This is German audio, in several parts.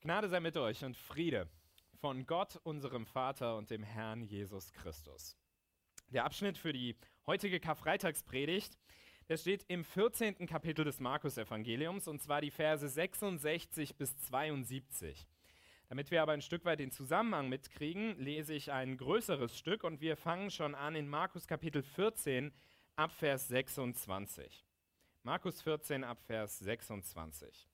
Gnade sei mit euch und Friede von Gott, unserem Vater und dem Herrn Jesus Christus. Der Abschnitt für die heutige Karfreitagspredigt, der steht im 14. Kapitel des Markus-Evangeliums, und zwar die Verse 66 bis 72. Damit wir aber ein Stück weit den Zusammenhang mitkriegen, lese ich ein größeres Stück und wir fangen schon an in Markus Kapitel 14 ab Vers 26. Markus 14 ab Vers 26.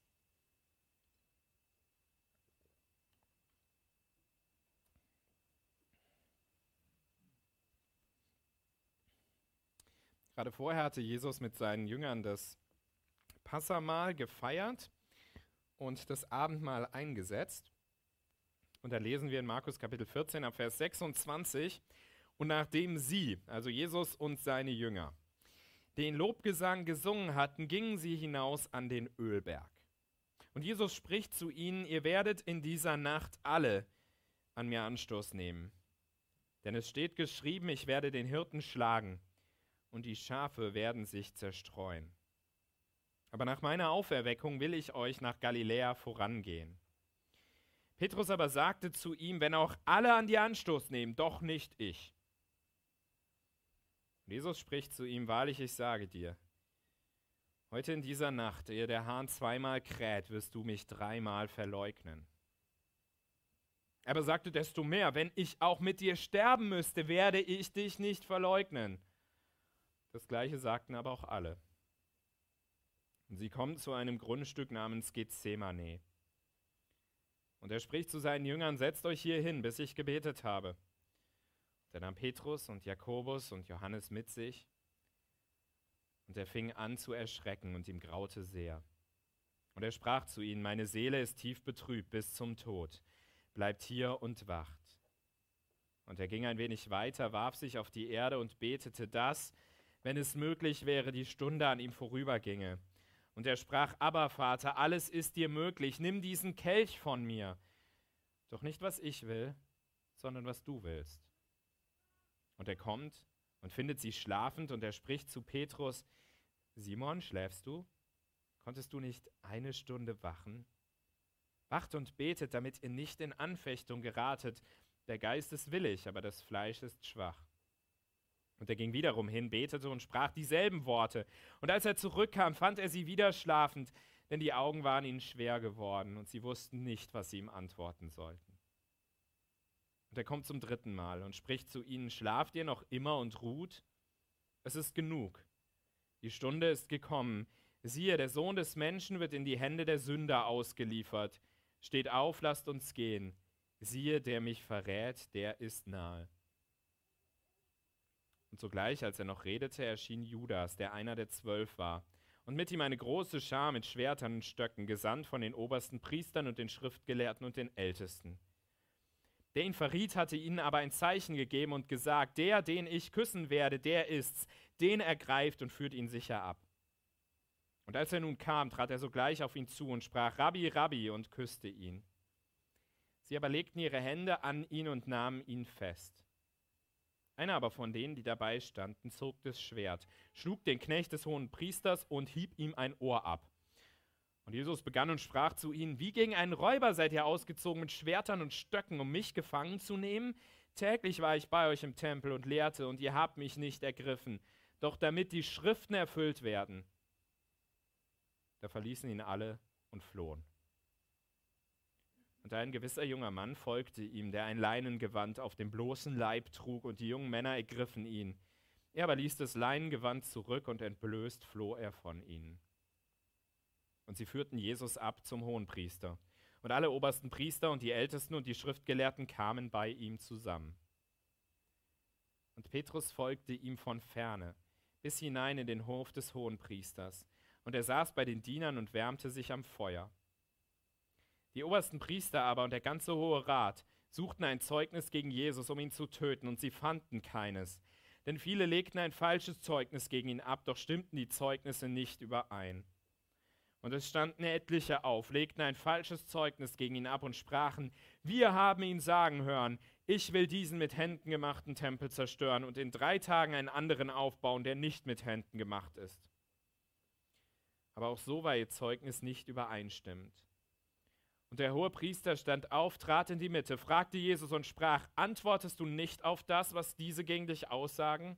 Gerade vorher hatte Jesus mit seinen Jüngern das Passahmahl gefeiert und das Abendmahl eingesetzt. Und da lesen wir in Markus Kapitel 14 ab Vers 26. Und nachdem sie, also Jesus und seine Jünger, den Lobgesang gesungen hatten, gingen sie hinaus an den Ölberg. Und Jesus spricht zu ihnen: Ihr werdet in dieser Nacht alle an mir Anstoß nehmen. Denn es steht geschrieben, ich werde den Hirten schlagen und die Schafe werden sich zerstreuen. Aber nach meiner Auferweckung will ich euch nach Galiläa vorangehen. Petrus aber sagte zu ihm: Wenn auch alle an dir Anstoß nehmen, doch nicht ich. Und Jesus spricht zu ihm: Wahrlich, ich sage dir, heute in dieser Nacht, ehe der Hahn zweimal kräht, wirst du mich dreimal verleugnen. Er aber sagte: Desto mehr, wenn ich auch mit dir sterben müsste, werde ich dich nicht verleugnen. Das Gleiche sagten aber auch alle. Und sie kommen zu einem Grundstück namens Gethsemane. Und er spricht zu seinen Jüngern: Setzt euch hier hin, bis ich gebetet habe. Und er nahm Petrus und Jakobus und Johannes mit sich. Und er fing an zu erschrecken und ihm graute sehr. Und er sprach zu ihnen: Meine Seele ist tief betrübt bis zum Tod. Bleibt hier und wacht. Und er ging ein wenig weiter, warf sich auf die Erde und betete, dass, wenn es möglich wäre, die Stunde an ihm vorüberginge. Und er sprach: Abba, Vater, alles ist dir möglich, nimm diesen Kelch von mir. Doch nicht, was ich will, sondern was du willst. Und er kommt und findet sie schlafend, und er spricht zu Petrus: Simon, schläfst du? Konntest du nicht eine Stunde wachen? Wacht und betet, damit ihr nicht in Anfechtung geratet. Der Geist ist willig, aber das Fleisch ist schwach. Und er ging wiederum hin, betete und sprach dieselben Worte. Und als er zurückkam, fand er sie wieder schlafend, denn die Augen waren ihnen schwer geworden und sie wussten nicht, was sie ihm antworten sollten. Und er kommt zum dritten Mal und spricht zu ihnen: Schlaft ihr noch immer und ruht? Es ist genug. Die Stunde ist gekommen. Siehe, der Sohn des Menschen wird in die Hände der Sünder ausgeliefert. Steht auf, lasst uns gehen. Siehe, der mich verrät, der ist nahe. Und sogleich, als er noch redete, erschien Judas, der einer der 12 war, und mit ihm eine große Schar mit Schwertern und Stöcken, gesandt von den obersten Priestern und den Schriftgelehrten und den Ältesten. Der ihn verriet, hatte ihnen aber ein Zeichen gegeben und gesagt: Der, den ich küssen werde, der ist's, den ergreift und führt ihn sicher ab. Und als er nun kam, trat er sogleich auf ihn zu und sprach: Rabbi, Rabbi, und küsste ihn. Sie aber legten ihre Hände an ihn und nahmen ihn fest. Einer aber von denen, die dabei standen, zog das Schwert, schlug den Knecht des hohen Priesters und hieb ihm ein Ohr ab. Und Jesus begann und sprach zu ihnen: Wie gegen einen Räuber seid ihr ausgezogen mit Schwertern und Stöcken, um mich gefangen zu nehmen? Täglich war ich bei euch im Tempel und lehrte, und ihr habt mich nicht ergriffen, doch damit die Schriften erfüllt werden. Da verließen ihn alle und flohen. Und ein gewisser junger Mann folgte ihm, der ein Leinengewand auf dem bloßen Leib trug, und die jungen Männer ergriffen ihn. Er aber ließ das Leinengewand zurück, und entblößt floh er von ihnen. Und sie führten Jesus ab zum Hohenpriester. Und alle obersten Priester und die Ältesten und die Schriftgelehrten kamen bei ihm zusammen. Und Petrus folgte ihm von ferne, bis hinein in den Hof des Hohenpriesters. Und er saß bei den Dienern und wärmte sich am Feuer. Die obersten Priester aber und der ganze Hohe Rat suchten ein Zeugnis gegen Jesus, um ihn zu töten, und sie fanden keines. Denn viele legten ein falsches Zeugnis gegen ihn ab, doch stimmten die Zeugnisse nicht überein. Und es standen etliche auf, legten ein falsches Zeugnis gegen ihn ab und sprachen: Wir haben ihn sagen hören, ich will diesen mit Händen gemachten Tempel zerstören und in 3 Tagen einen anderen aufbauen, der nicht mit Händen gemacht ist. Aber auch so war ihr Zeugnis nicht übereinstimmend. Und der Hohepriester stand auf, trat in die Mitte, fragte Jesus und sprach: Antwortest du nicht auf das, was diese gegen dich aussagen?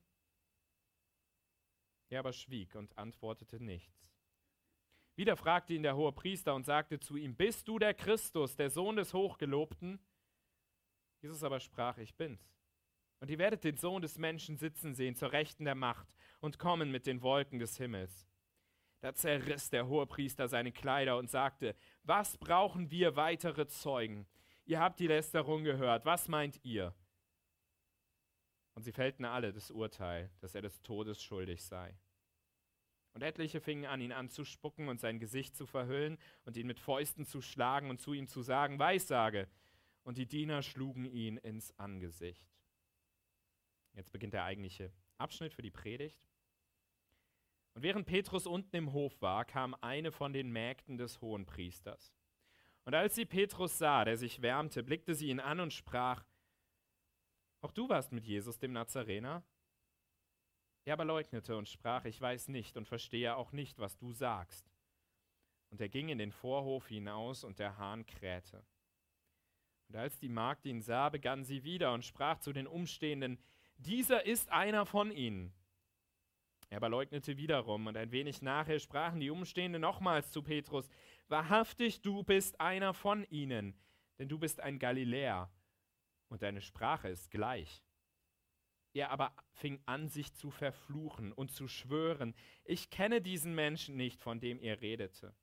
Er aber schwieg und antwortete nichts. Wieder fragte ihn der Hohepriester und sagte zu ihm: Bist du der Christus, der Sohn des Hochgelobten? Jesus aber sprach: Ich bin's. Und ihr werdet den Sohn des Menschen sitzen sehen, zur Rechten der Macht, und kommen mit den Wolken des Himmels. Da zerriss der Hohepriester seine Kleider und sagte: Was brauchen wir weitere Zeugen? Ihr habt die Lästerung gehört, was meint ihr? Und sie fällten alle das Urteil, dass er des Todes schuldig sei. Und etliche fingen an, ihn anzuspucken und sein Gesicht zu verhüllen und ihn mit Fäusten zu schlagen und zu ihm zu sagen: Weissage. Und die Diener schlugen ihn ins Angesicht. Jetzt beginnt der eigentliche Abschnitt für die Predigt. Und während Petrus unten im Hof war, kam eine von den Mägden des Hohenpriesters. Und als sie Petrus sah, der sich wärmte, blickte sie ihn an und sprach: Auch du warst mit Jesus, dem Nazarener? Er aber leugnete und sprach: Ich weiß nicht und verstehe auch nicht, was du sagst. Und er ging in den Vorhof hinaus, und der Hahn krähte. Und als die Magd ihn sah, begann sie wieder und sprach zu den Umstehenden: Dieser ist einer von ihnen. Er aber leugnete wiederum, und ein wenig nachher sprachen die Umstehenden nochmals zu Petrus: Wahrhaftig, du bist einer von ihnen, denn du bist ein Galiläer, und deine Sprache ist gleich. Er aber fing an, sich zu verfluchen und zu schwören: Ich kenne diesen Menschen nicht, von dem ihr redete.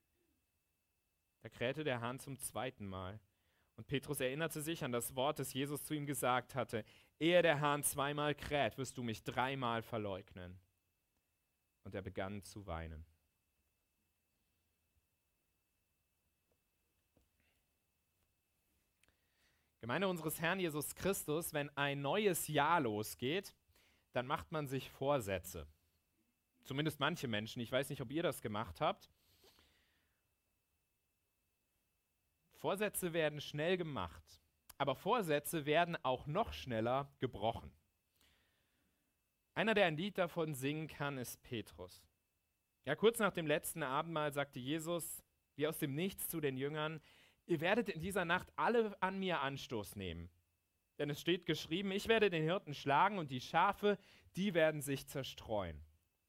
Da krähte der Hahn zum zweiten Mal. Und Petrus erinnerte sich an das Wort, das Jesus zu ihm gesagt hatte: Ehe der Hahn zweimal kräht, wirst du mich dreimal verleugnen. Und er begann zu weinen. Gemeinde unseres Herrn Jesus Christus, wenn ein neues Jahr losgeht, dann macht man sich Vorsätze. Zumindest manche Menschen. Ich weiß nicht, ob ihr das gemacht habt. Vorsätze werden schnell gemacht, aber Vorsätze werden auch noch schneller gebrochen. Einer, der ein Lied davon singen kann, ist Petrus. Ja, kurz nach dem letzten Abendmahl sagte Jesus, wie aus dem Nichts zu den Jüngern: Ihr werdet in dieser Nacht alle an mir Anstoß nehmen. Denn es steht geschrieben: Ich werde den Hirten schlagen und die Schafe, die werden sich zerstreuen.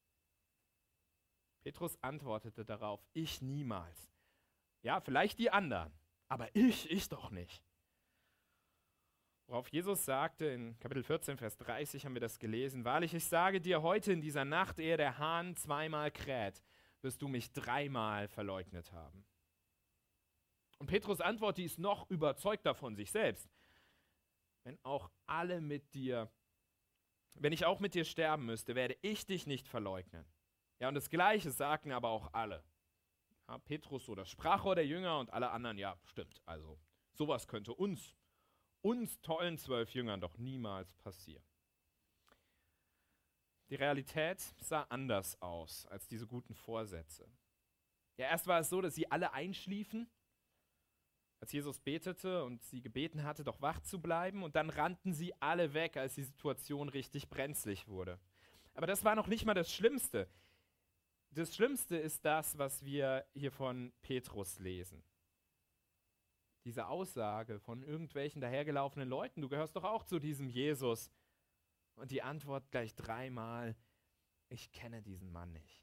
Petrus antwortete darauf: Ich niemals. Ja, vielleicht die anderen, aber ich doch nicht. Worauf Jesus sagte, in Kapitel 14, Vers 30 haben wir das gelesen: Wahrlich, ich sage dir, heute in dieser Nacht, ehe der Hahn zweimal kräht, wirst du mich dreimal verleugnet haben. Und Petrus' Antwort, die ist noch überzeugter von sich selbst. Wenn ich auch mit dir sterben müsste, werde ich dich nicht verleugnen. Ja, und das Gleiche sagten aber auch alle. Ja, Petrus, so das Sprachrohr der Jünger, und alle anderen: Ja, stimmt, also sowas könnte uns tollen 12 Jüngern doch niemals passieren. Die Realität sah anders aus als diese guten Vorsätze. Ja, erst war es so, dass sie alle einschliefen, als Jesus betete und sie gebeten hatte, doch wach zu bleiben, und dann rannten sie alle weg, als die Situation richtig brenzlig wurde. Aber das war noch nicht mal das Schlimmste. Das Schlimmste ist das, was wir hier von Petrus lesen. Diese Aussage von irgendwelchen dahergelaufenen Leuten: Du gehörst doch auch zu diesem Jesus. Und die Antwort gleich dreimal: Ich kenne diesen Mann nicht.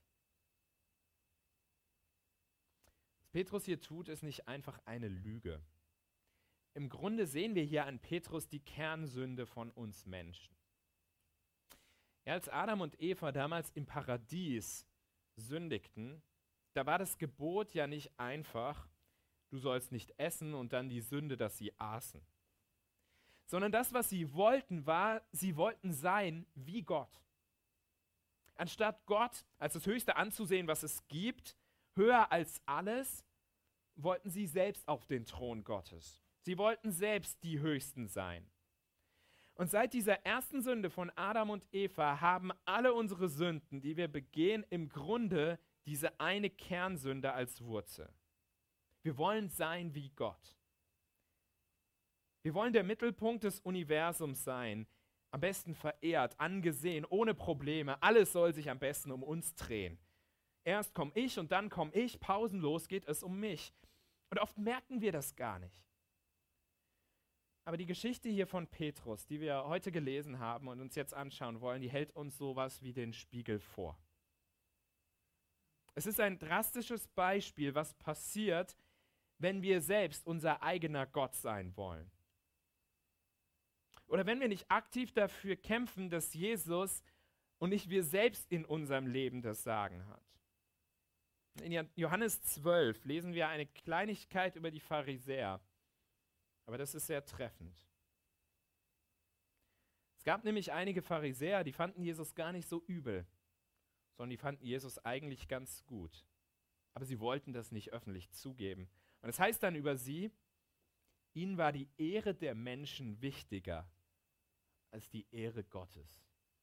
Was Petrus hier tut, ist nicht einfach eine Lüge. Im Grunde sehen wir hier an Petrus die Kernsünde von uns Menschen. Ja, als Adam und Eva damals im Paradies sündigten, da war das Gebot ja nicht einfach: Du sollst nicht essen, und dann die Sünde, dass sie aßen. Sondern das, was sie wollten, war, sie wollten sein wie Gott. Anstatt Gott als das Höchste anzusehen, was es gibt, höher als alles, wollten sie selbst auf den Thron Gottes. Sie wollten selbst die Höchsten sein. Und seit dieser ersten Sünde von Adam und Eva haben alle unsere Sünden, die wir begehen, im Grunde diese eine Kernsünde als Wurzel. Wir wollen sein wie Gott. Wir wollen der Mittelpunkt des Universums sein, am besten verehrt, angesehen, ohne Probleme. Alles soll sich am besten um uns drehen. Erst komme ich und dann komme ich, pausenlos geht es um mich. Und oft merken wir das gar nicht. Aber die Geschichte hier von Petrus, die wir heute gelesen haben und uns jetzt anschauen wollen, die hält uns sowas wie den Spiegel vor. Es ist ein drastisches Beispiel, was passiert, wenn wir selbst unser eigener Gott sein wollen. Oder wenn wir nicht aktiv dafür kämpfen, dass Jesus und nicht wir selbst in unserem Leben das Sagen hat. In Johannes 12 lesen wir eine Kleinigkeit über die Pharisäer. Aber das ist sehr treffend. Es gab nämlich einige Pharisäer, die fanden Jesus gar nicht so übel, sondern die fanden Jesus eigentlich ganz gut. Aber sie wollten das nicht öffentlich zugeben. Und es heißt dann über sie, ihnen war die Ehre der Menschen wichtiger als die Ehre Gottes.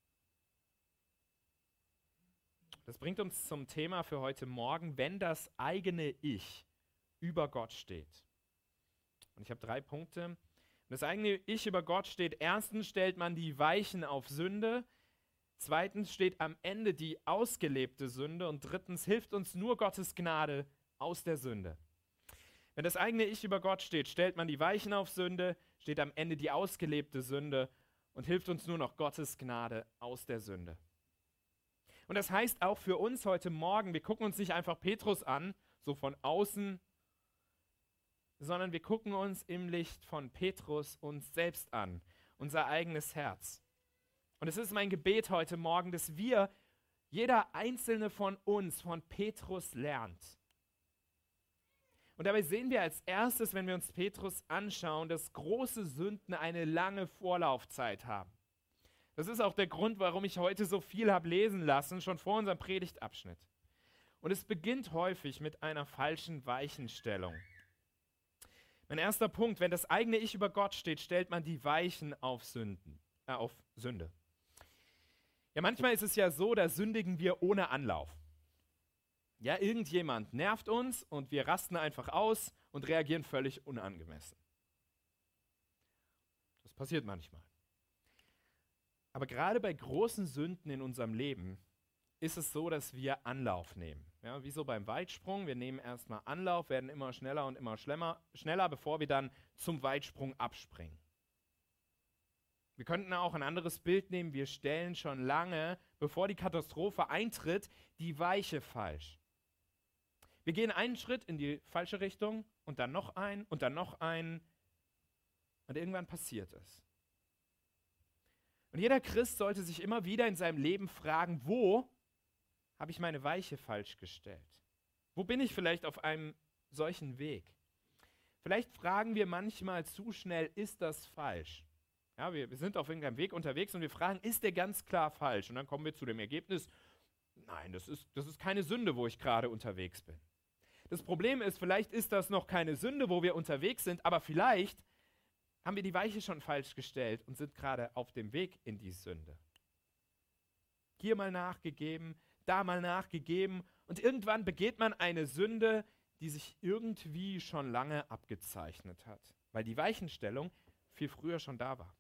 Das bringt uns zum Thema für heute Morgen, wenn das eigene Ich über Gott steht. Und ich habe 3 Punkte. Wenn das eigene Ich über Gott steht, erstens stellt man die Weichen auf Sünde, zweitens steht am Ende die ausgelebte Sünde und drittens hilft uns nur Gottes Gnade aus der Sünde. Wenn das eigene Ich über Gott steht, stellt man die Weichen auf Sünde, steht am Ende die ausgelebte Sünde und hilft uns nur noch Gottes Gnade aus der Sünde. Und das heißt auch für uns heute Morgen, wir gucken uns nicht einfach Petrus an, so von außen, sondern wir gucken uns im Licht von Petrus uns selbst an, unser eigenes Herz. Und es ist mein Gebet heute Morgen, dass jeder einzelne von uns, von Petrus lernt. Und dabei sehen wir als erstes, wenn wir uns Petrus anschauen, dass große Sünden eine lange Vorlaufzeit haben. Das ist auch der Grund, warum ich heute so viel habe lesen lassen, schon vor unserem Predigtabschnitt. Und es beginnt häufig mit einer falschen Weichenstellung. Mein erster Punkt, wenn das eigene Ich über Gott steht, stellt man die Weichen auf Sünde. Ja, manchmal ist es ja so, da sündigen wir ohne Anlauf. Ja, irgendjemand nervt uns und wir rasten einfach aus und reagieren völlig unangemessen. Das passiert manchmal. Aber gerade bei großen Sünden in unserem Leben ist es so, dass wir Anlauf nehmen. Ja, wie so beim Weitsprung, wir nehmen erstmal Anlauf, werden immer schneller und immer schneller, bevor wir dann zum Weitsprung abspringen. Wir könnten auch ein anderes Bild nehmen, wir stellen schon lange, bevor die Katastrophe eintritt, die Weiche falsch. Wir gehen einen Schritt in die falsche Richtung und dann noch einen und dann noch einen und irgendwann passiert es. Und jeder Christ sollte sich immer wieder in seinem Leben fragen, wo habe ich meine Weiche falsch gestellt? Wo bin ich vielleicht auf einem solchen Weg? Vielleicht fragen wir manchmal zu schnell, ist das falsch? Ja, wir sind auf irgendeinem Weg unterwegs und wir fragen, ist der ganz klar falsch? Und dann kommen wir zu dem Ergebnis, nein, das ist keine Sünde, wo ich gerade unterwegs bin. Das Problem ist, vielleicht ist das noch keine Sünde, wo wir unterwegs sind, aber vielleicht haben wir die Weiche schon falsch gestellt und sind gerade auf dem Weg in die Sünde. Hier mal nachgegeben, da mal nachgegeben und irgendwann begeht man eine Sünde, die sich irgendwie schon lange abgezeichnet hat, weil die Weichenstellung viel früher schon da war.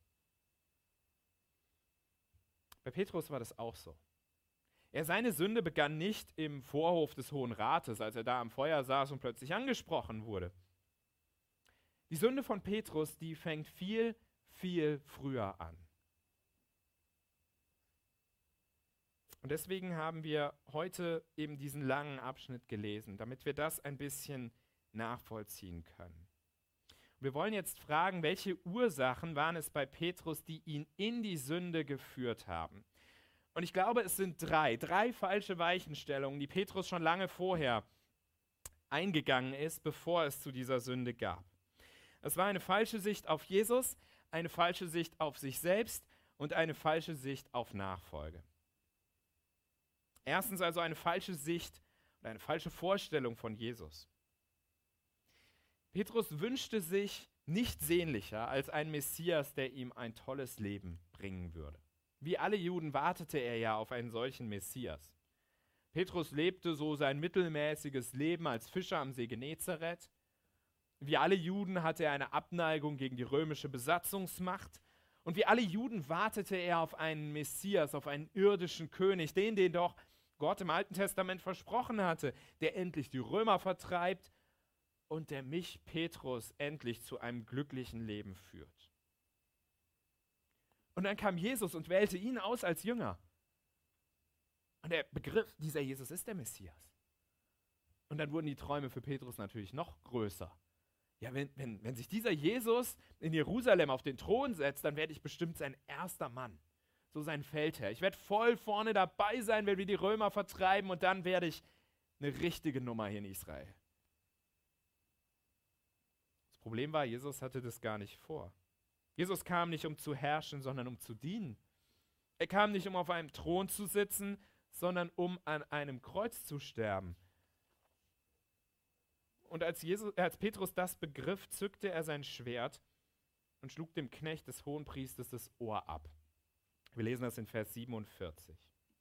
Bei Petrus war das auch so. Seine Sünde begann nicht im Vorhof des Hohen Rates, als er da am Feuer saß und plötzlich angesprochen wurde. Die Sünde von Petrus, die fängt viel, viel früher an. Und deswegen haben wir heute eben diesen langen Abschnitt gelesen, damit wir das ein bisschen nachvollziehen können. Wir wollen jetzt fragen, welche Ursachen waren es bei Petrus, die ihn in die Sünde geführt haben? Und ich glaube, es sind drei falsche Weichenstellungen, die Petrus schon lange vorher eingegangen ist, bevor es zu dieser Sünde gab. Es war eine falsche Sicht auf Jesus, eine falsche Sicht auf sich selbst und eine falsche Sicht auf Nachfolge. Erstens also eine falsche Sicht und eine falsche Vorstellung von Jesus. Petrus wünschte sich nicht sehnlicher als ein Messias, der ihm ein tolles Leben bringen würde. Wie alle Juden wartete er ja auf einen solchen Messias. Petrus lebte so sein mittelmäßiges Leben als Fischer am See Genezareth. Wie alle Juden hatte er eine Abneigung gegen die römische Besatzungsmacht. Und wie alle Juden wartete er auf einen Messias, auf einen irdischen König, den doch Gott im Alten Testament versprochen hatte, der endlich die Römer vertreibt und der mich, Petrus, endlich zu einem glücklichen Leben führt. Und dann kam Jesus und wählte ihn aus als Jünger. Und er begriff, dieser Jesus ist der Messias. Und dann wurden die Träume für Petrus natürlich noch größer. Ja, wenn sich dieser Jesus in Jerusalem auf den Thron setzt, dann werde ich bestimmt sein erster Mann. So sein Feldherr. Ich werde voll vorne dabei sein, wenn wir die Römer vertreiben und dann werde ich eine richtige Nummer hier in Israel. Das Problem war, Jesus hatte das gar nicht vor. Jesus kam nicht, um zu herrschen, sondern um zu dienen. Er kam nicht, um auf einem Thron zu sitzen, sondern um an einem Kreuz zu sterben. Und als Petrus das begriff, zückte er sein Schwert und schlug dem Knecht des Hohenpriesters das Ohr ab. Wir lesen das in Vers 47.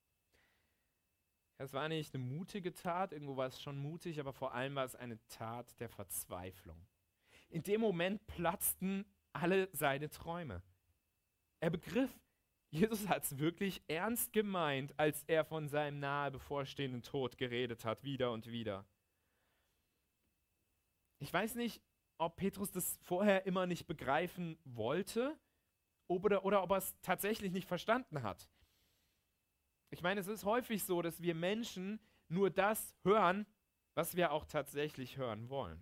Es war nicht eine mutige Tat, irgendwo war es schon mutig, aber vor allem war es eine Tat der Verzweiflung. In dem Moment platzten alle seine Träume. Er begriff, Jesus hat es wirklich ernst gemeint, als er von seinem nahe bevorstehenden Tod geredet hat, wieder und wieder. Ich weiß nicht, ob Petrus das vorher immer nicht begreifen wollte oder ob er es tatsächlich nicht verstanden hat. Ich meine, es ist häufig so, dass wir Menschen nur das hören, was wir auch tatsächlich hören wollen.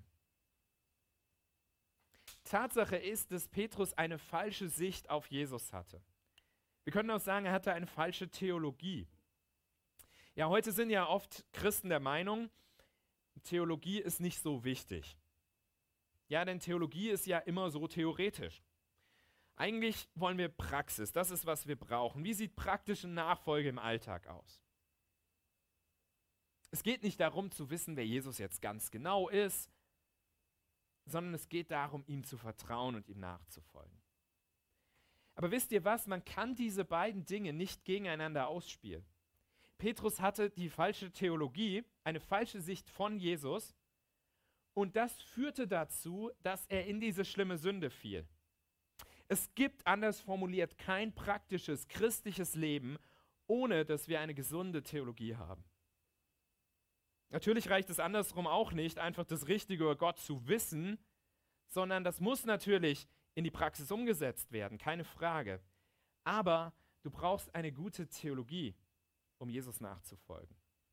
Tatsache ist, dass Petrus eine falsche Sicht auf Jesus hatte. Wir können auch sagen, er hatte eine falsche Theologie. Ja, heute sind ja oft Christen der Meinung, Theologie ist nicht so wichtig. Ja, denn Theologie ist ja immer so theoretisch. Eigentlich wollen wir Praxis, das ist, was wir brauchen. Wie sieht praktische Nachfolge im Alltag aus? Es geht nicht darum zu wissen, wer Jesus jetzt ganz genau ist, sondern es geht darum, ihm zu vertrauen und ihm nachzufolgen. Aber wisst ihr was? Man kann diese beiden Dinge nicht gegeneinander ausspielen. Petrus hatte die falsche Theologie, eine falsche Sicht von Jesus, und das führte dazu, dass er in diese schlimme Sünde fiel. Es gibt, anders formuliert, kein praktisches christliches Leben, ohne dass wir eine gesunde Theologie haben. Natürlich reicht es andersrum auch nicht, einfach das Richtige über Gott zu wissen, sondern das muss natürlich in die Praxis umgesetzt werden, keine Frage. Aber du brauchst eine gute Theologie, um Jesus nachzufolgen.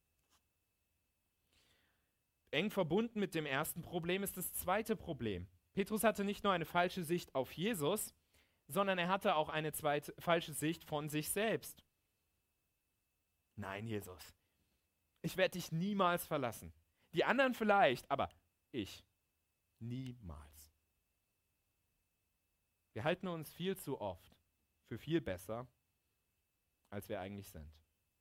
Eng verbunden mit dem ersten Problem ist das zweite Problem. Petrus hatte nicht nur eine falsche Sicht auf Jesus, sondern er hatte auch eine falsche Sicht von sich selbst. Nein, Jesus, ich werde dich niemals verlassen. Die anderen vielleicht, aber ich niemals. Wir halten uns viel zu oft für viel besser, als wir eigentlich sind.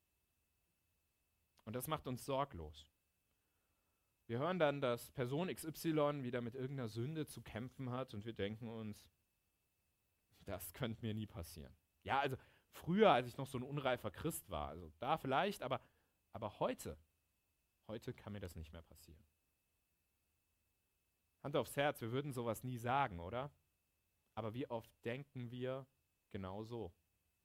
Und das macht uns sorglos. Wir hören dann, dass Person XY wieder mit irgendeiner Sünde zu kämpfen hat und wir denken uns, das könnte mir nie passieren. Ja, also früher, als ich noch so ein unreifer Christ war, also da vielleicht, aber heute kann mir das nicht mehr passieren. Hand aufs Herz, wir würden sowas nie sagen, oder? Aber wie oft denken wir genau so?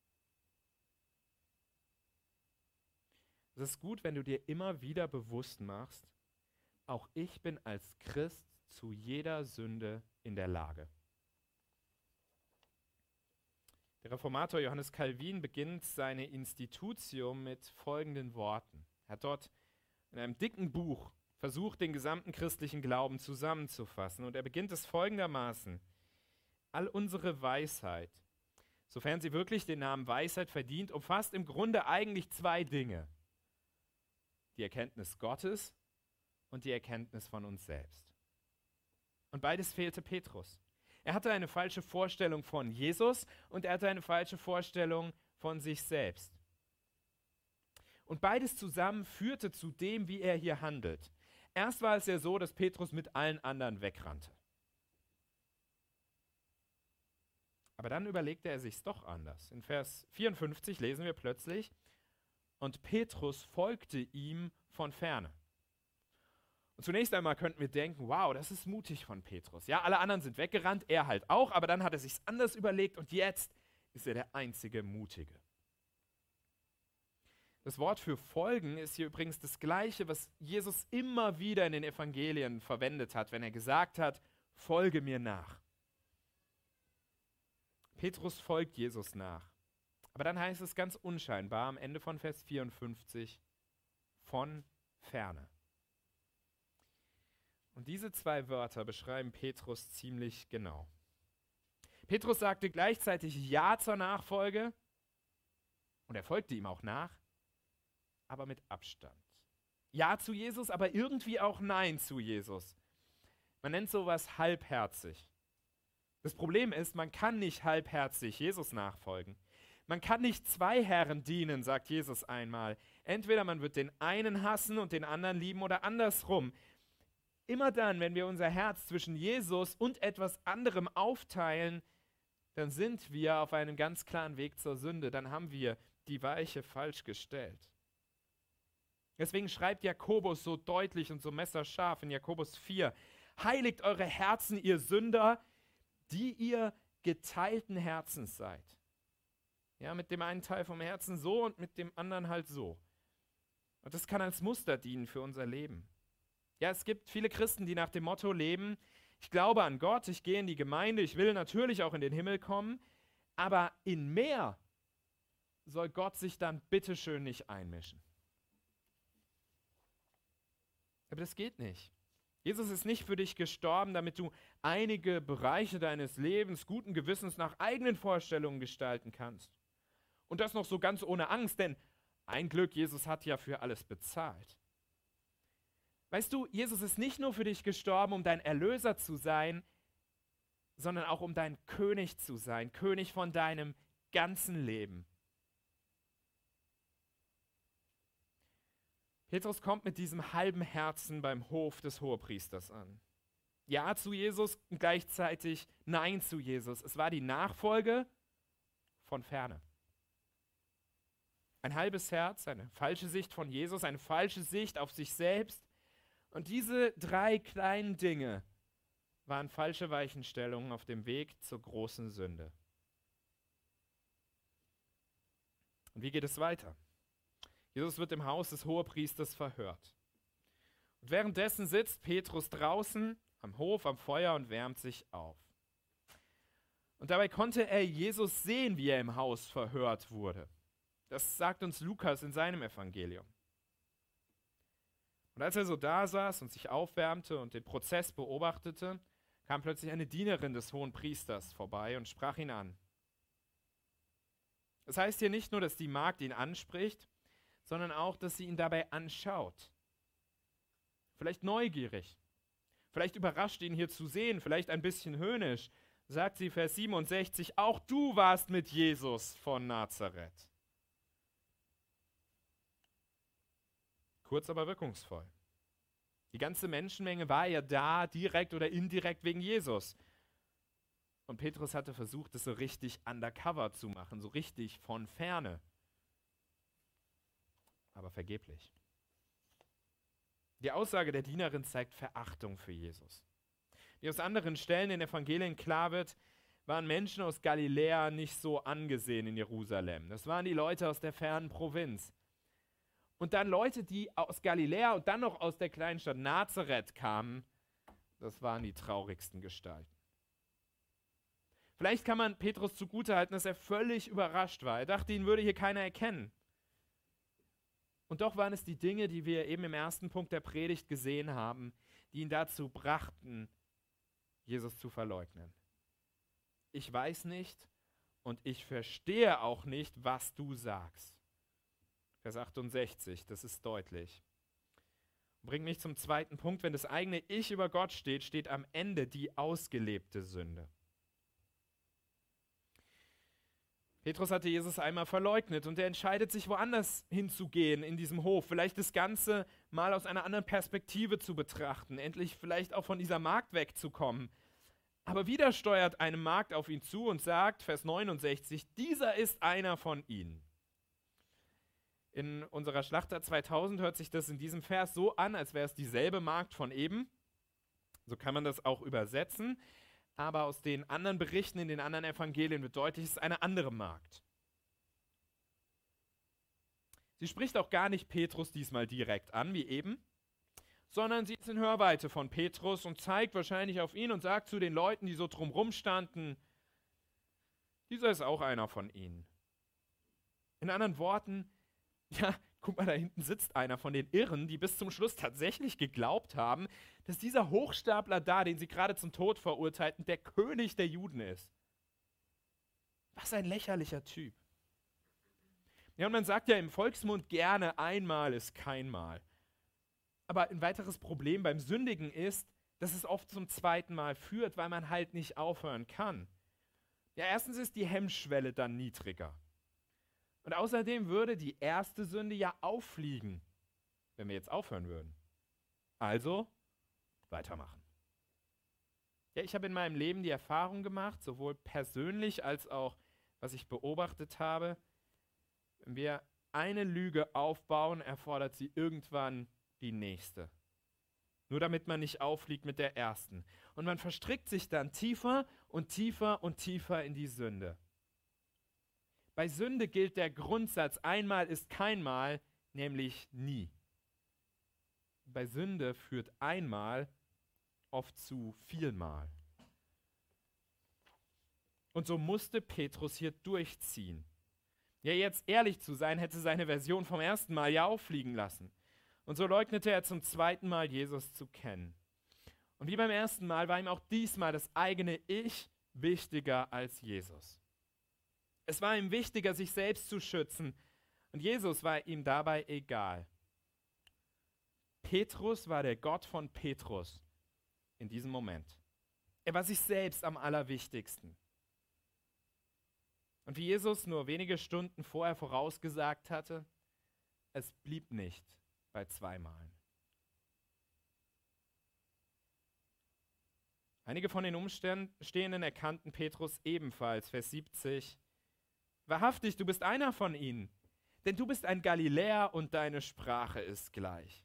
Es ist gut, wenn du dir immer wieder bewusst machst, auch ich bin als Christ zu jeder Sünde in der Lage. Der Reformator Johannes Calvin beginnt seine Institutio mit folgenden Worten. Er hat dort in einem dicken Buch versucht, den gesamten christlichen Glauben zusammenzufassen. Und er beginnt es folgendermaßen. All unsere Weisheit, sofern sie wirklich den Namen Weisheit verdient, umfasst im Grunde eigentlich zwei Dinge. Die Erkenntnis Gottes und die Erkenntnis von uns selbst. Und beides fehlte Petrus. Er hatte eine falsche Vorstellung von Jesus und er hatte eine falsche Vorstellung von sich selbst. Und beides zusammen führte zu dem, wie er hier handelt. Erst war es ja so, dass Petrus mit allen anderen wegrannte. Aber dann überlegte er sich's doch anders. In Vers 54 lesen wir plötzlich, und Petrus folgte ihm von ferne. Und zunächst einmal könnten wir denken, wow, das ist mutig von Petrus. Ja, alle anderen sind weggerannt, er halt auch, aber dann hat er sich's anders überlegt und jetzt ist er der einzige Mutige. Das Wort für folgen ist hier übrigens das Gleiche, was Jesus immer wieder in den Evangelien verwendet hat, wenn er gesagt hat, folge mir nach. Petrus folgt Jesus nach. Aber dann heißt es ganz unscheinbar am Ende von Vers 54, von ferne. Und diese zwei Wörter beschreiben Petrus ziemlich genau. Petrus sagte gleichzeitig Ja zur Nachfolge und er folgte ihm auch nach, aber mit Abstand. Ja zu Jesus, aber irgendwie auch Nein zu Jesus. Man nennt sowas halbherzig. Das Problem ist, man kann nicht halbherzig Jesus nachfolgen. Man kann nicht zwei Herren dienen, sagt Jesus einmal. Entweder man wird den einen hassen und den anderen lieben oder andersrum. Immer dann, wenn wir unser Herz zwischen Jesus und etwas anderem aufteilen, dann sind wir auf einem ganz klaren Weg zur Sünde. Dann haben wir die Weiche falsch gestellt. Deswegen schreibt Jakobus so deutlich und so messerscharf in Jakobus 4, heiligt eure Herzen, ihr Sünder, die ihr geteilten Herzens seid. Ja, mit dem einen Teil vom Herzen so und mit dem anderen halt so. Und das kann als Muster dienen für unser Leben. Ja, es gibt viele Christen, die nach dem Motto leben, ich glaube an Gott, ich gehe in die Gemeinde, ich will natürlich auch in den Himmel kommen, aber in mehr soll Gott sich dann bitteschön nicht einmischen. Aber das geht nicht. Jesus ist nicht für dich gestorben, damit du einige Bereiche deines Lebens guten Gewissens nach eigenen Vorstellungen gestalten kannst. Und das noch so ganz ohne Angst, denn ein Glück, Jesus hat ja für alles bezahlt. Weißt du, Jesus ist nicht nur für dich gestorben, um dein Erlöser zu sein, sondern auch um dein König zu sein, König von deinem ganzen Leben. Petrus kommt mit diesem halben Herzen beim Hof des Hohepriesters an. Ja zu Jesus und gleichzeitig Nein zu Jesus. Es war die Nachfolge von ferne. Ein halbes Herz, eine falsche Sicht von Jesus, eine falsche Sicht auf sich selbst. Und diese drei kleinen Dinge waren falsche Weichenstellungen auf dem Weg zur großen Sünde. Und wie geht es weiter? Jesus wird im Haus des Hohepriesters verhört. Und währenddessen sitzt Petrus draußen am Hof, am Feuer und wärmt sich auf. Und dabei konnte er Jesus sehen, wie er im Haus verhört wurde. Das sagt uns Lukas in seinem Evangelium. Und als er so da saß und sich aufwärmte und den Prozess beobachtete, kam plötzlich eine Dienerin des Hohenpriesters vorbei und sprach ihn an. Das heißt hier nicht nur, dass die Magd ihn anspricht, sondern auch, dass sie ihn dabei anschaut. Vielleicht neugierig, vielleicht überrascht ihn hier zu sehen, vielleicht ein bisschen höhnisch, sagt sie Vers 67, auch du warst mit Jesus von Nazareth. Kurz, aber wirkungsvoll. Die ganze Menschenmenge war ja da, direkt oder indirekt wegen Jesus. Und Petrus hatte versucht, es so richtig undercover zu machen, so richtig von ferne. Aber vergeblich. Die Aussage der Dienerin zeigt Verachtung für Jesus. Wie aus anderen Stellen in den Evangelien klar wird, waren Menschen aus Galiläa nicht so angesehen in Jerusalem. Das waren die Leute aus der fernen Provinz. Und dann Leute, die aus Galiläa und dann noch aus der kleinen Stadt Nazareth kamen, das waren die traurigsten Gestalten. Vielleicht kann man Petrus zugutehalten, dass er völlig überrascht war. Er dachte, ihn würde hier keiner erkennen. Und doch waren es die Dinge, die wir eben im ersten Punkt der Predigt gesehen haben, die ihn dazu brachten, Jesus zu verleugnen. Ich weiß nicht und ich verstehe auch nicht, was du sagst. Vers 68, das ist deutlich. Bringt mich zum zweiten Punkt. Wenn das eigene Ich über Gott steht, steht am Ende die ausgelebte Sünde. Petrus hatte Jesus einmal verleugnet und er entscheidet sich, woanders hinzugehen in diesem Hof. Vielleicht das Ganze mal aus einer anderen Perspektive zu betrachten, endlich vielleicht auch von dieser Magd wegzukommen. Aber wieder steuert eine Magd auf ihn zu und sagt, Vers 69, dieser ist einer von ihnen. In unserer Schlachter 2000 hört sich das in diesem Vers so an, als wäre es dieselbe Magd von eben. So kann man das auch übersetzen. Aber aus den anderen Berichten in den anderen Evangelien wird deutlich, es ist eine andere Magd. Sie spricht auch gar nicht Petrus diesmal direkt an, wie eben, sondern sie ist in Hörweite von Petrus und zeigt wahrscheinlich auf ihn und sagt zu den Leuten, die so drumrum standen, dieser ist auch einer von ihnen. In anderen Worten, ja, guck mal, da hinten sitzt einer von den Irren, die bis zum Schluss tatsächlich geglaubt haben, dass dieser Hochstapler da, den sie gerade zum Tod verurteilten, der König der Juden ist. Was ein lächerlicher Typ. Ja, und man sagt ja im Volksmund gerne, einmal ist kein Mal. Aber ein weiteres Problem beim Sündigen ist, dass es oft zum zweiten Mal führt, weil man halt nicht aufhören kann. Ja, erstens ist die Hemmschwelle dann niedriger. Und außerdem würde die erste Sünde ja auffliegen, wenn wir jetzt aufhören würden. Also, weitermachen. Ja, ich habe in meinem Leben die Erfahrung gemacht, sowohl persönlich als auch, was ich beobachtet habe, wenn wir eine Lüge aufbauen, erfordert sie irgendwann die nächste. Nur damit man nicht auffliegt mit der ersten. Und man verstrickt sich dann tiefer und tiefer und tiefer in die Sünde. Bei Sünde gilt der Grundsatz, einmal ist kein Mal, nämlich nie. Bei Sünde führt einmal oft zu vielmal. Und so musste Petrus hier durchziehen. Ja, jetzt ehrlich zu sein, hätte seine Version vom ersten Mal ja auffliegen lassen. Und so leugnete er zum zweiten Mal, Jesus zu kennen. Und wie beim ersten Mal war ihm auch diesmal das eigene Ich wichtiger als Jesus. Es war ihm wichtiger, sich selbst zu schützen. Und Jesus war ihm dabei egal. Petrus war der Gott von Petrus in diesem Moment. Er war sich selbst am allerwichtigsten. Und wie Jesus nur wenige Stunden vorher vorausgesagt hatte, es blieb nicht bei zweimal. Einige von den Umstehenden erkannten Petrus ebenfalls, Vers 70. Wahrhaftig, du bist einer von ihnen, denn du bist ein Galiläer und deine Sprache ist gleich.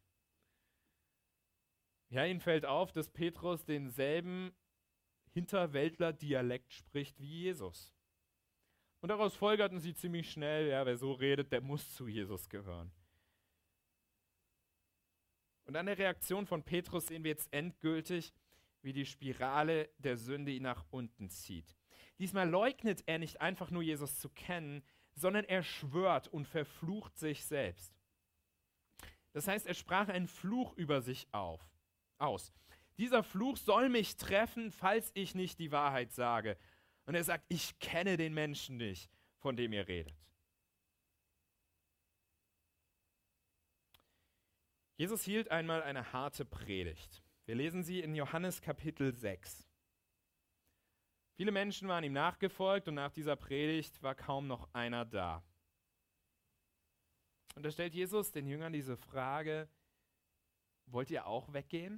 Ja, ihnen fällt auf, dass Petrus denselben Hinterwäldler-Dialekt spricht wie Jesus. Und daraus folgerten sie ziemlich schnell, ja, wer so redet, der muss zu Jesus gehören. Und an der Reaktion von Petrus sehen wir jetzt endgültig, wie die Spirale der Sünde ihn nach unten zieht. Diesmal leugnet er nicht einfach nur Jesus zu kennen, sondern er schwört und verflucht sich selbst. Das heißt, er sprach einen Fluch über sich aus. Dieser Fluch soll mich treffen, falls ich nicht die Wahrheit sage. Und er sagt, ich kenne den Menschen nicht, von dem ihr redet. Jesus hielt einmal eine harte Predigt. Wir lesen sie in Johannes Kapitel 6. Viele Menschen waren ihm nachgefolgt und nach dieser Predigt war kaum noch einer da. Und da stellt Jesus den Jüngern diese Frage, wollt ihr auch weggehen?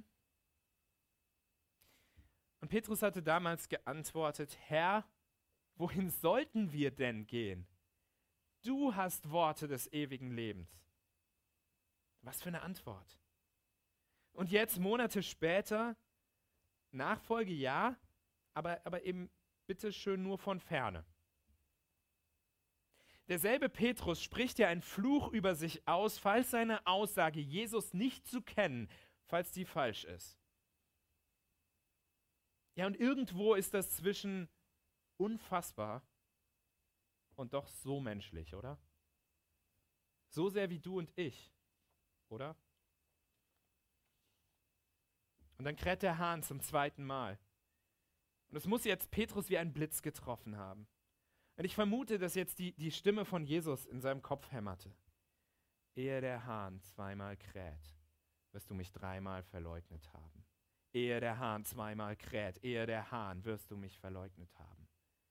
Und Petrus hatte damals geantwortet, Herr, wohin sollten wir denn gehen? Du hast Worte des ewigen Lebens. Was für eine Antwort. Und jetzt, Monate später, Nachfolge ja, aber eben bitte schön nur von ferne. Derselbe Petrus spricht ja einen Fluch über sich aus, falls seine Aussage, Jesus nicht zu kennen, falls die falsch ist. Ja, und irgendwo ist das zwischen unfassbar und doch so menschlich, oder? So sehr wie du und ich, oder? Und dann kräht der Hahn zum zweiten Mal. Und es muss jetzt Petrus wie ein Blitz getroffen haben. Und ich vermute, dass jetzt die Stimme von Jesus in seinem Kopf hämmerte. Ehe der Hahn zweimal kräht, wirst du mich dreimal verleugnet haben. Ehe der Hahn zweimal kräht, ehe der Hahn wirst du mich verleugnet haben.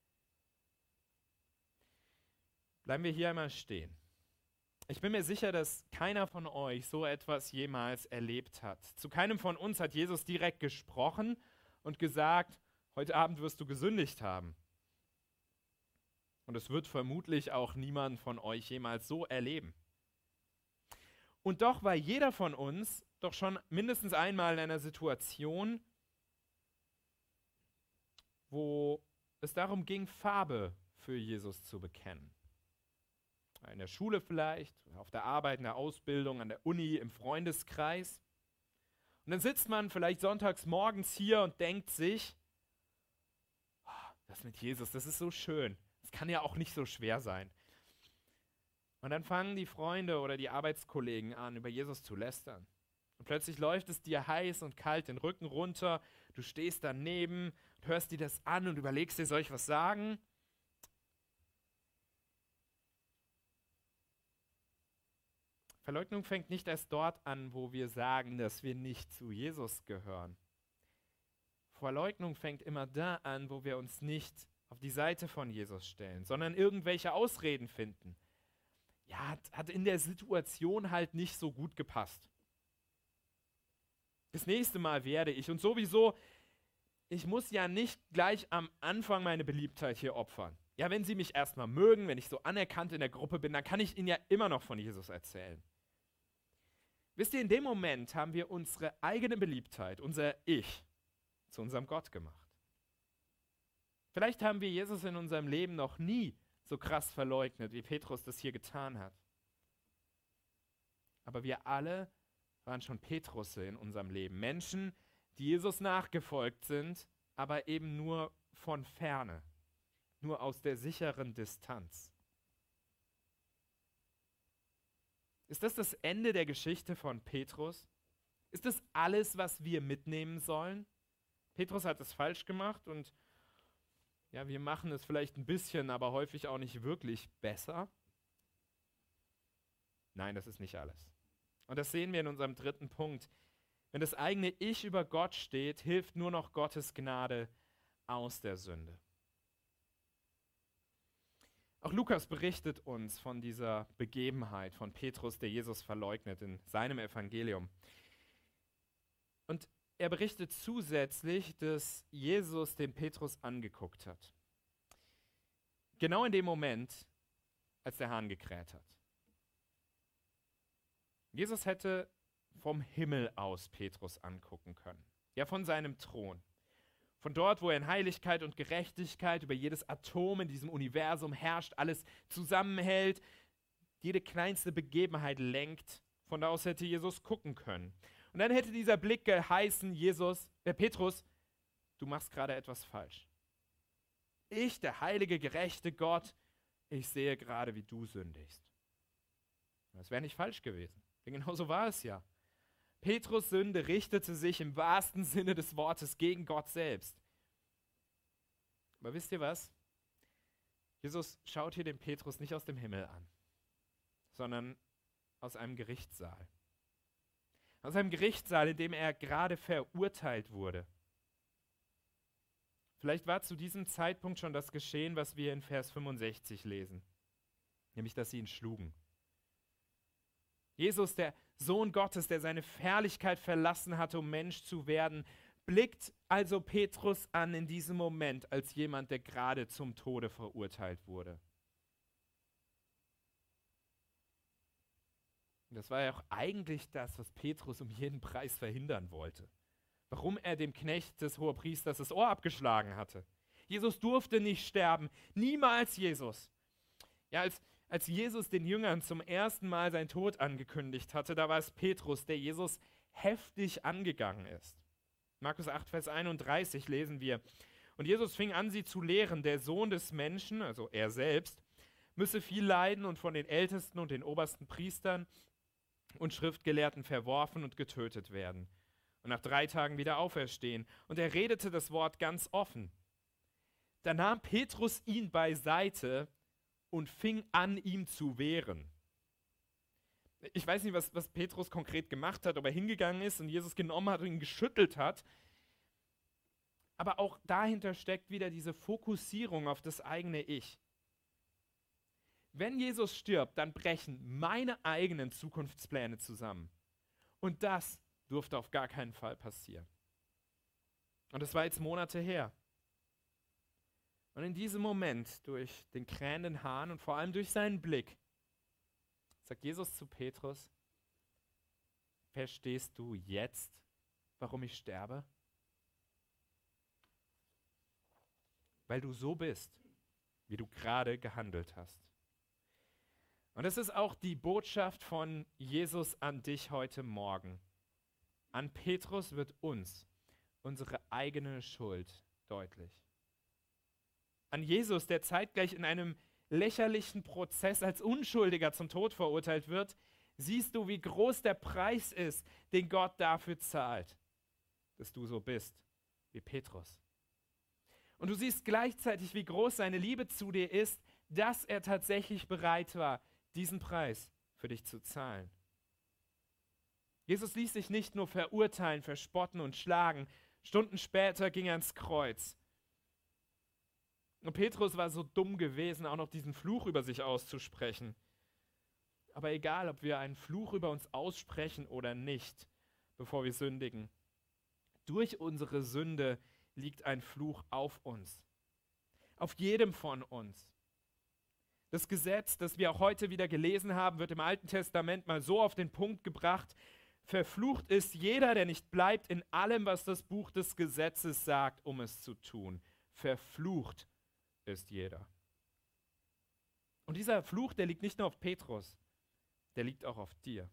Bleiben wir hier einmal stehen. Ich bin mir sicher, dass keiner von euch so etwas jemals erlebt hat. Zu keinem von uns hat Jesus direkt gesprochen und gesagt, heute Abend wirst du gesündigt haben. Und es wird vermutlich auch niemand von euch jemals so erleben. Und doch war jeder von uns doch schon mindestens einmal in einer Situation, wo es darum ging, Farbe für Jesus zu bekennen. In der Schule vielleicht, auf der Arbeit, in der Ausbildung, an der Uni, im Freundeskreis. Und dann sitzt man vielleicht sonntags morgens hier und denkt sich, das mit Jesus, das ist so schön. Das kann ja auch nicht so schwer sein. Und dann fangen die Freunde oder die Arbeitskollegen an, über Jesus zu lästern. Und plötzlich läuft es dir heiß und kalt den Rücken runter. Du stehst daneben, hörst dir das an und überlegst dir, soll ich was sagen? Verleugnung fängt nicht erst dort an, wo wir sagen, dass wir nicht zu Jesus gehören. Verleugnung fängt immer da an, wo wir uns nicht auf die Seite von Jesus stellen, sondern irgendwelche Ausreden finden. Ja, hat in der Situation halt nicht so gut gepasst. Das nächste Mal werde ich. Und sowieso, ich muss ja nicht gleich am Anfang meine Beliebtheit hier opfern. Ja, wenn Sie mich erstmal mögen, wenn ich so anerkannt in der Gruppe bin, dann kann ich Ihnen ja immer noch von Jesus erzählen. Wisst ihr, in dem Moment haben wir unsere eigene Beliebtheit, unser Ich, zu unserem Gott gemacht. Vielleicht haben wir Jesus in unserem Leben noch nie so krass verleugnet, wie Petrus das hier getan hat. Aber wir alle waren schon Petrusse in unserem Leben. Menschen, die Jesus nachgefolgt sind, aber eben nur von ferne, nur aus der sicheren Distanz. Ist das das Ende der Geschichte von Petrus? Ist das alles, was wir mitnehmen sollen? Petrus hat es falsch gemacht und ja, wir machen es vielleicht ein bisschen, aber häufig auch nicht wirklich besser. Nein, das ist nicht alles. Und das sehen wir in unserem dritten Punkt. Wenn das eigene Ich über Gott steht, hilft nur noch Gottes Gnade aus der Sünde. Auch Lukas berichtet uns von dieser Begebenheit von Petrus, der Jesus verleugnet in seinem Evangelium. Und er berichtet zusätzlich, dass Jesus den Petrus angeguckt hat. Genau in dem Moment, als der Hahn gekräht hat. Jesus hätte vom Himmel aus Petrus angucken können. Ja, von seinem Thron. Von dort, wo er in Heiligkeit und Gerechtigkeit über jedes Atom in diesem Universum herrscht, alles zusammenhält, jede kleinste Begebenheit lenkt. Von da aus hätte Jesus gucken können. Und dann hätte dieser Blick geheißen, Petrus, du machst gerade etwas falsch. Ich, der heilige, gerechte Gott, ich sehe gerade, wie du sündigst. Das wäre nicht falsch gewesen, denn genau so war es ja. Petrus' Sünde richtete sich im wahrsten Sinne des Wortes gegen Gott selbst. Aber wisst ihr was? Jesus schaut hier den Petrus nicht aus dem Himmel an, sondern aus einem Gerichtssaal. Aus einem Gerichtssaal, in dem er gerade verurteilt wurde. Vielleicht war zu diesem Zeitpunkt schon das geschehen, was wir in Vers 65 lesen, nämlich, dass sie ihn schlugen. Jesus, der Sohn Gottes, der seine Herrlichkeit verlassen hatte, um Mensch zu werden, blickt also Petrus an in diesem Moment als jemand, der gerade zum Tode verurteilt wurde. Und das war ja auch eigentlich das, was Petrus um jeden Preis verhindern wollte. Warum er dem Knecht des Hohepriesters das Ohr abgeschlagen hatte. Jesus durfte nicht sterben. Niemals Jesus. Ja, als Jesus den Jüngern zum ersten Mal seinen Tod angekündigt hatte, da war es Petrus, der Jesus heftig angegangen ist. Markus 8, Vers 31 lesen wir. Und Jesus fing an, sie zu lehren, der Sohn des Menschen, also er selbst, müsse viel leiden und von den Ältesten und den obersten Priestern und Schriftgelehrten verworfen und getötet werden. Und nach 3 Tagen wieder auferstehen. Und er redete das Wort ganz offen. Da nahm Petrus ihn beiseite und fing an, ihm zu wehren. Ich weiß nicht, was Petrus konkret gemacht hat, ob er hingegangen ist und Jesus genommen hat und ihn geschüttelt hat. Aber auch dahinter steckt wieder diese Fokussierung auf das eigene Ich. Wenn Jesus stirbt, dann brechen meine eigenen Zukunftspläne zusammen. Und das durfte auf gar keinen Fall passieren. Und das war jetzt Monate her. Und in diesem Moment, durch den krähenden Hahn und vor allem durch seinen Blick, sagt Jesus zu Petrus, verstehst du jetzt, warum ich sterbe? Weil du so bist, wie du gerade gehandelt hast. Und das ist auch die Botschaft von Jesus an dich heute Morgen. An Petrus wird uns unsere eigene Schuld deutlich. An Jesus, der zeitgleich in einem lächerlichen Prozess als Unschuldiger zum Tod verurteilt wird, siehst du, wie groß der Preis ist, den Gott dafür zahlt, dass du so bist wie Petrus. Und du siehst gleichzeitig, wie groß seine Liebe zu dir ist, dass er tatsächlich bereit war, diesen Preis für dich zu zahlen. Jesus ließ sich nicht nur verurteilen, verspotten und schlagen. Stunden später ging er ans Kreuz. Und Petrus war so dumm gewesen, auch noch diesen Fluch über sich auszusprechen. Aber egal, ob wir einen Fluch über uns aussprechen oder nicht, bevor wir sündigen, durch unsere Sünde liegt ein Fluch auf uns. Auf jedem von uns. Das Gesetz, das wir auch heute wieder gelesen haben, wird im Alten Testament mal so auf den Punkt gebracht: Verflucht ist jeder, der nicht bleibt in allem, was das Buch des Gesetzes sagt, um es zu tun. Verflucht ist jeder. Und dieser Fluch, der liegt nicht nur auf Petrus, der liegt auch auf dir.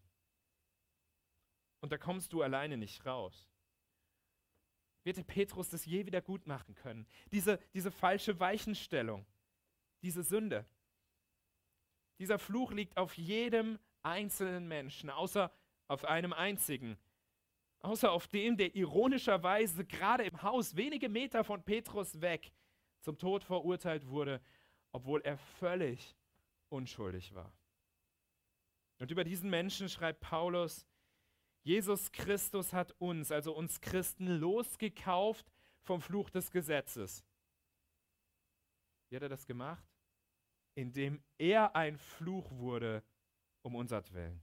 Und da kommst du alleine nicht raus. Wird der Petrus das je wieder gut machen können? Diese falsche Weichenstellung, diese Sünde. Dieser Fluch liegt auf jedem einzelnen Menschen, außer auf einem einzigen. Außer auf dem, der ironischerweise gerade im Haus wenige Meter von Petrus weg zum Tod verurteilt wurde, obwohl er völlig unschuldig war. Und über diesen Menschen schreibt Paulus: Jesus Christus hat uns, also uns Christen, losgekauft vom Fluch des Gesetzes. Wie hat er das gemacht? Indem er ein Fluch wurde um unsertwillen.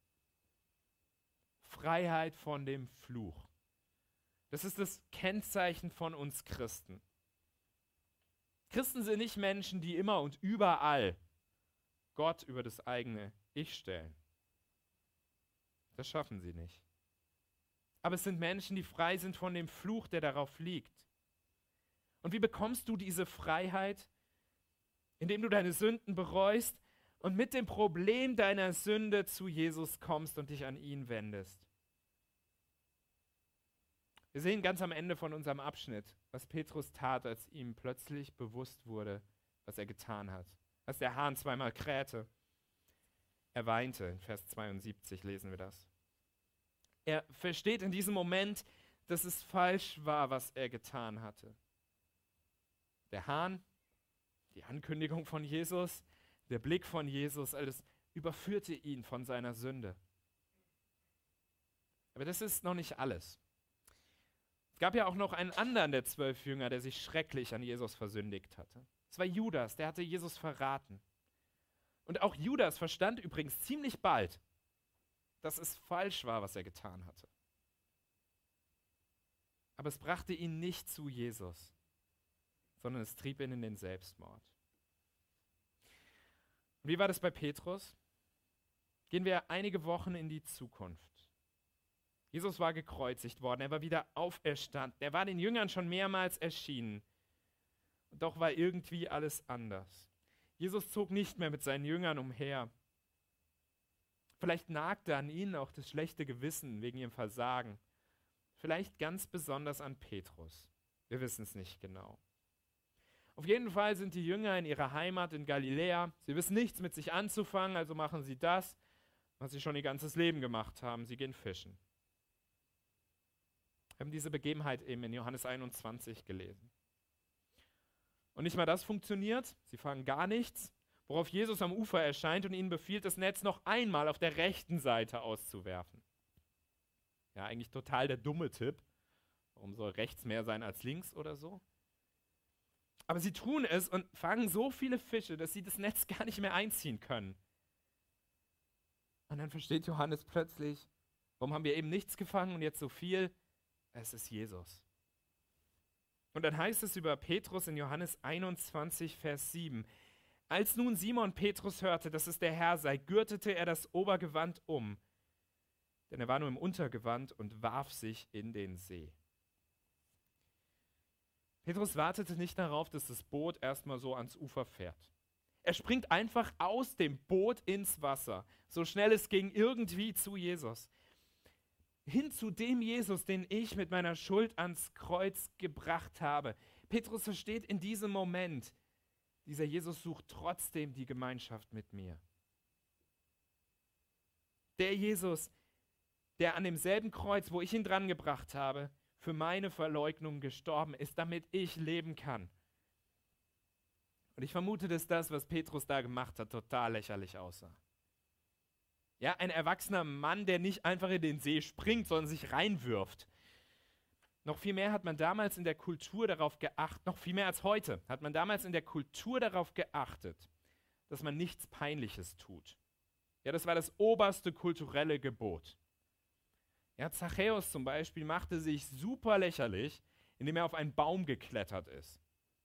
Freiheit von dem Fluch. Das ist das Kennzeichen von uns Christen. Christen sind nicht Menschen, die immer und überall Gott über das eigene Ich stellen. Das schaffen sie nicht. Aber es sind Menschen, die frei sind von dem Fluch, der darauf liegt. Und wie bekommst du diese Freiheit? Indem du deine Sünden bereust und mit dem Problem deiner Sünde zu Jesus kommst und dich an ihn wendest. Wir sehen ganz am Ende von unserem Abschnitt, was Petrus tat, als ihm plötzlich bewusst wurde, was er getan hat. Als der Hahn zweimal krähte. Er weinte, in Vers 72 lesen wir das. Er versteht in diesem Moment, dass es falsch war, was er getan hatte. Der Hahn, die Ankündigung von Jesus, der Blick von Jesus, alles überführte ihn von seiner Sünde. Aber das ist noch nicht alles. Es gab ja auch noch einen anderen der 12 Jünger, der sich schrecklich an Jesus versündigt hatte. Es war Judas, der hatte Jesus verraten. Und auch Judas verstand übrigens ziemlich bald, dass es falsch war, was er getan hatte. Aber es brachte ihn nicht zu Jesus, sondern es trieb ihn in den Selbstmord. Und wie war das bei Petrus? Gehen wir einige Wochen in die Zukunft. Jesus war gekreuzigt worden, er war wieder auferstanden, er war den Jüngern schon mehrmals erschienen. Und doch war irgendwie alles anders. Jesus zog nicht mehr mit seinen Jüngern umher. Vielleicht nagte an ihnen auch das schlechte Gewissen wegen ihrem Versagen. Vielleicht ganz besonders an Petrus. Wir wissen es nicht genau. Auf jeden Fall sind die Jünger in ihrer Heimat in Galiläa. Sie wissen nichts mit sich anzufangen, also machen sie das, was sie schon ihr ganzes Leben gemacht haben. Sie gehen fischen. Wir haben diese Begebenheit eben in Johannes 21 gelesen. Und nicht mal das funktioniert. Sie fangen gar nichts, worauf Jesus am Ufer erscheint und ihnen befiehlt, das Netz noch einmal auf der rechten Seite auszuwerfen. Ja, eigentlich total der dumme Tipp. Warum soll rechts mehr sein als links oder so? Aber sie tun es und fangen so viele Fische, dass sie das Netz gar nicht mehr einziehen können. Und dann versteht Johannes plötzlich, warum haben wir eben nichts gefangen und jetzt so viel? Es ist Jesus. Und dann heißt es über Petrus in Johannes 21, Vers 7. Als nun Simon Petrus hörte, dass es der Herr sei, gürtete er das Obergewand um, denn er war nur im Untergewand und warf sich in den See. Petrus wartete nicht darauf, dass das Boot erstmal so ans Ufer fährt. Er springt einfach aus dem Boot ins Wasser, so schnell es ging, irgendwie zu Jesus. Hin zu dem Jesus, den ich mit meiner Schuld ans Kreuz gebracht habe. Petrus versteht in diesem Moment, dieser Jesus sucht trotzdem die Gemeinschaft mit mir. Der Jesus, der an demselben Kreuz, wo ich ihn dran gebracht habe, für meine Verleugnung gestorben ist, damit ich leben kann. Und ich vermute, dass das, was Petrus da gemacht hat, total lächerlich aussah. Ja, ein erwachsener Mann, der nicht einfach in den See springt, sondern sich reinwirft. Noch viel mehr hat man damals in der Kultur darauf geachtet, noch viel mehr als heute, hat man damals in der Kultur darauf geachtet, dass man nichts Peinliches tut. Ja, das war das oberste kulturelle Gebot. Ja, Zachäus zum Beispiel machte sich super lächerlich, indem er auf einen Baum geklettert ist.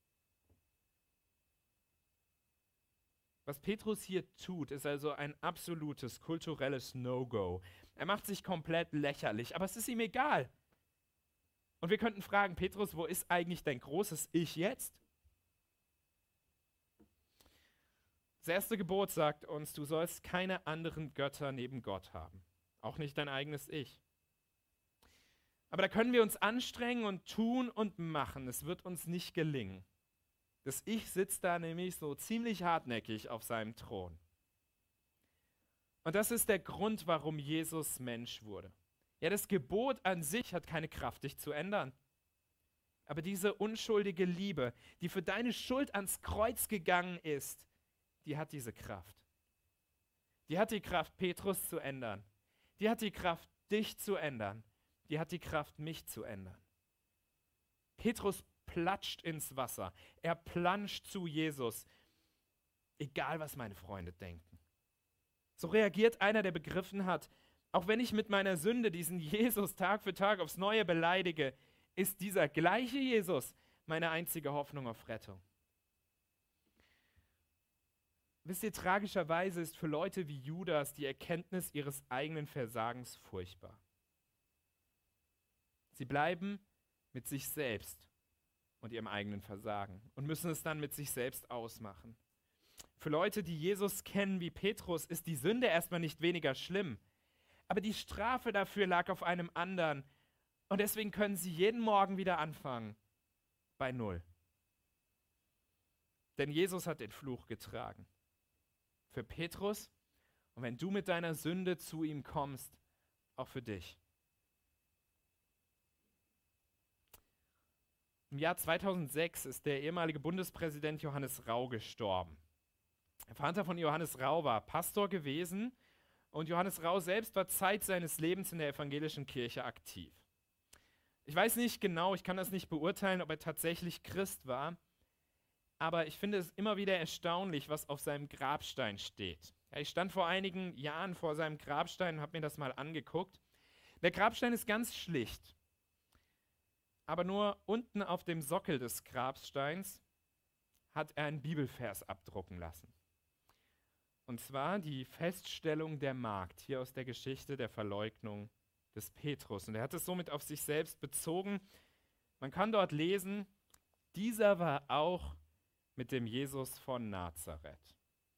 Was Petrus hier tut, ist also ein absolutes kulturelles No-Go. Er macht sich komplett lächerlich, aber es ist ihm egal. Und wir könnten fragen, Petrus, wo ist eigentlich dein großes Ich jetzt? Das erste Gebot sagt uns, du sollst keine anderen Götter neben Gott haben. Auch nicht dein eigenes Ich. Aber da können wir uns anstrengen und tun und machen. Es wird uns nicht gelingen. Das Ich sitzt da nämlich so ziemlich hartnäckig auf seinem Thron. Und das ist der Grund, warum Jesus Mensch wurde. Ja, das Gebot an sich hat keine Kraft, dich zu ändern. Aber diese unschuldige Liebe, die für deine Schuld ans Kreuz gegangen ist, die hat diese Kraft. Die hat die Kraft, Petrus zu ändern. Die hat die Kraft, dich zu ändern. Die hat die Kraft, mich zu ändern. Petrus platscht ins Wasser. Er planscht zu Jesus. Egal, was meine Freunde denken. So reagiert einer, der begriffen hat, auch wenn ich mit meiner Sünde diesen Jesus Tag für Tag aufs Neue beleidige, ist dieser gleiche Jesus meine einzige Hoffnung auf Rettung. Wisst ihr, tragischerweise ist für Leute wie Judas die Erkenntnis ihres eigenen Versagens furchtbar. Sie bleiben mit sich selbst und ihrem eigenen Versagen und müssen es dann mit sich selbst ausmachen. Für Leute, die Jesus kennen wie Petrus, ist die Sünde erstmal nicht weniger schlimm, aber die Strafe dafür lag auf einem anderen und deswegen können sie jeden Morgen wieder anfangen bei Null. Denn Jesus hat den Fluch getragen. Für Petrus und wenn du mit deiner Sünde zu ihm kommst, auch für dich. Im Jahr 2006 ist der ehemalige Bundespräsident Johannes Rau gestorben. Der Vater von Johannes Rau war Pastor gewesen und Johannes Rau selbst war Zeit seines Lebens in der evangelischen Kirche aktiv. Ich weiß nicht genau, ich kann das nicht beurteilen, ob er tatsächlich Christ war, aber ich finde es immer wieder erstaunlich, was auf seinem Grabstein steht. Ja, ich stand vor einigen Jahren vor seinem Grabstein und habe mir das mal angeguckt. Der Grabstein ist ganz schlicht. Aber nur unten auf dem Sockel des Grabsteins hat er einen Bibelvers abdrucken lassen. Und zwar die Feststellung der Magd, hier aus der Geschichte der Verleugnung des Petrus. Und er hat es somit auf sich selbst bezogen. Man kann dort lesen, dieser war auch mit dem Jesus von Nazareth.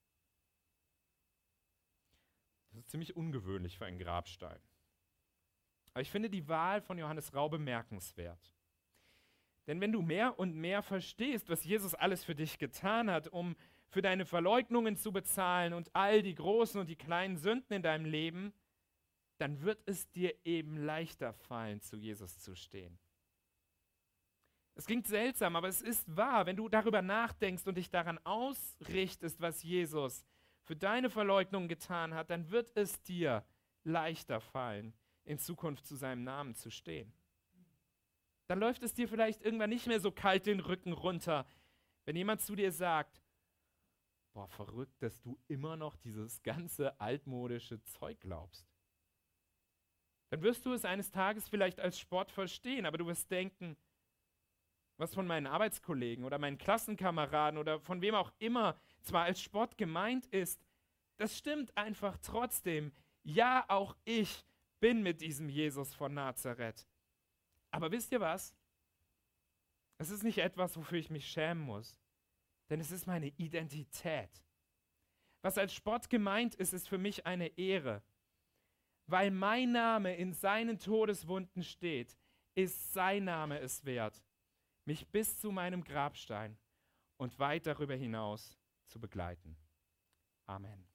Das ist ziemlich ungewöhnlich für einen Grabstein. Aber ich finde die Wahl von Johannes Rau bemerkenswert. Denn wenn du mehr und mehr verstehst, was Jesus alles für dich getan hat, um für deine Verleugnungen zu bezahlen und all die großen und die kleinen Sünden in deinem Leben, dann wird es dir eben leichter fallen, zu Jesus zu stehen. Es klingt seltsam, aber es ist wahr. Wenn du darüber nachdenkst und dich daran ausrichtest, was Jesus für deine Verleugnung getan hat, dann wird es dir leichter fallen, in Zukunft zu seinem Namen zu stehen. Dann läuft es dir vielleicht irgendwann nicht mehr so kalt den Rücken runter, wenn jemand zu dir sagt, boah, verrückt, dass du immer noch dieses ganze altmodische Zeug glaubst. Dann wirst du es eines Tages vielleicht als Sport verstehen, aber du wirst denken, was von meinen Arbeitskollegen oder meinen Klassenkameraden oder von wem auch immer zwar als Sport gemeint ist, das stimmt einfach trotzdem. Ja, auch ich bin mit diesem Jesus von Nazareth. Aber wisst ihr was? Es ist nicht etwas, wofür ich mich schämen muss, denn es ist meine Identität. Was als Spott gemeint ist, ist für mich eine Ehre. Weil mein Name in seinen Todeswunden steht, ist sein Name es wert, mich bis zu meinem Grabstein und weit darüber hinaus zu begleiten. Amen.